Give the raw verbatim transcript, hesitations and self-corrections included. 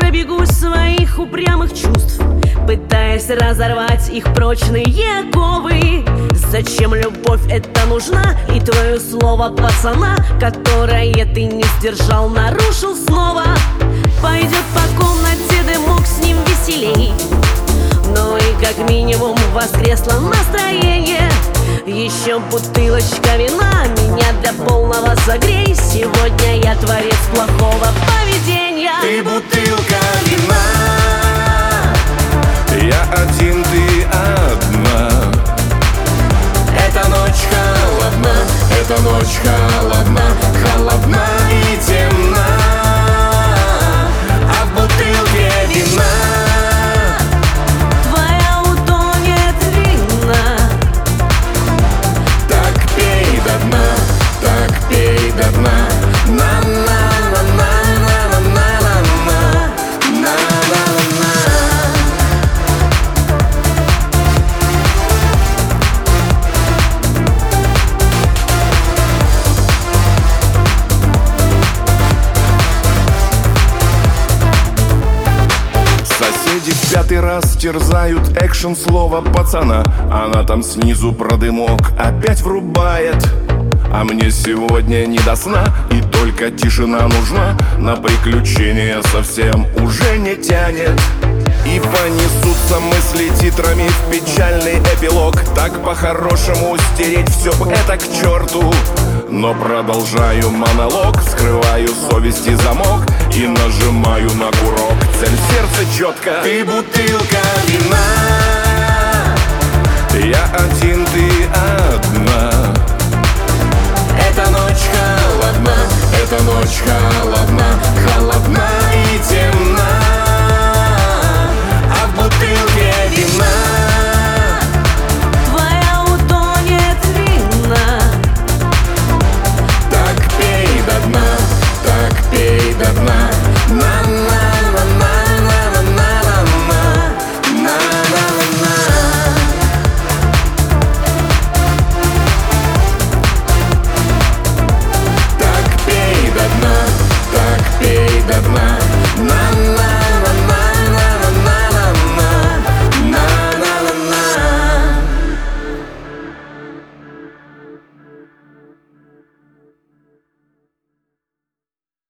пробегусь своих упрямых чувств, пытаясь разорвать их прочные оковы. Зачем любовь эта нужна? И твое слово пацана, которое ты не сдержал, нарушил снова. Пойдет по комнате дымок, с ним веселей. Ну и как минимум воскресло настроение. Еще бутылочка вина меня до полного согрей. Сегодня я творец плохого поведения. Ты бутылка вина, я один, ты одна. Эта ночь холодна, эта ночь холодна, холодна и темна. А в бутылке вина твоя утонет вина. так пей до дна, так пей до дна. На-на-на-на-на-на-на-на-на. Соседи в пятый раз терзают экшен слова пацана. Она там снизу про дымок опять врубает. А мне сегодня не до сна, и только тишина нужна. На приключения совсем уже не тянет. И понесутся мысли титрами в печальный эпилог. Так по-хорошему стереть все бы это к черту. Но продолжаю монолог, скрываю совести замок и нажимаю на курок. Цель в сердце четко. Ты бутылка вина, я один, ты